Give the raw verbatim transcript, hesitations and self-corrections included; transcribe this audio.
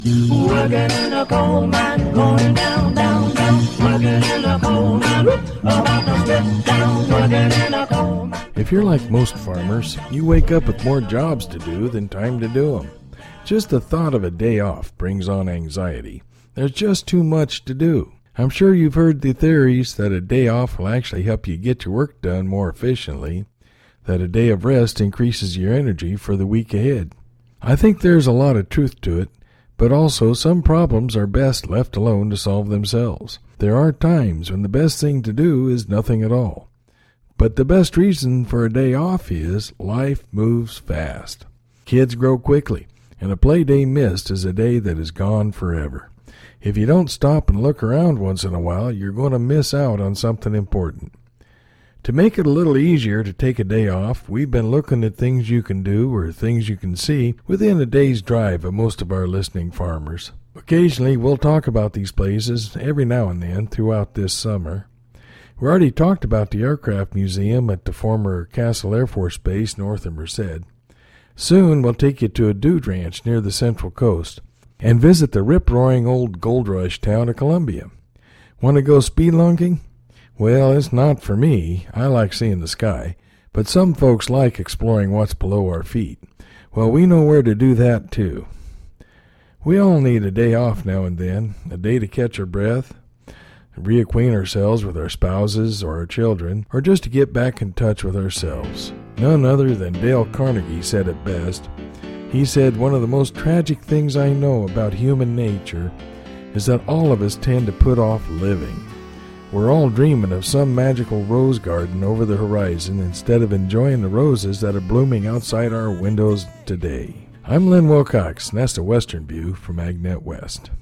Working in a coal mine, going down, down, down. Working in a coal mine, about to slip down. Working in a coal mine. If you're like most farmers, you wake up with more jobs to do than time to do them. Just the thought of a day off brings on anxiety. There's just too much to do. I'm sure you've heard the theories that a day off will actually help you get your work done more efficiently, that a day of rest increases your energy for the week ahead. I think there's a lot of truth to it, but also some problems are best left alone to solve themselves. There are times when the best thing to do is nothing at all. But the best reason for a day off is life moves fast. Kids grow quickly, and a play day missed is a day that is gone forever. If you don't stop and look around once in a while, you're going to miss out on something important. To make it a little easier to take a day off, we've been looking at things you can do or things you can see within a day's drive of most of our listening farmers. Occasionally, we'll talk about these places every now and then throughout this summer. We already talked about the Aircraft Museum at the former Castle Air Force Base north of Merced. Soon, we'll take you to a dude ranch near the Central Coast and visit the rip-roaring old gold rush town of Columbia. Want to go spelunking? Well, it's not for me. I like seeing the sky, but some folks like exploring what's below our feet. Well, we know where to do that, too. We all need a day off now and then, a day to catch our breath, reacquaint ourselves with our spouses or our children, or just to get back in touch with ourselves. None other than Dale Carnegie said it best. He said, one of the most tragic things I know about human nature is that all of us tend to put off living. We're all dreaming of some magical rose garden over the horizon instead of enjoying the roses that are blooming outside our windows today. I'm Lynn Wilcox, and that's the Western View from AgNet West.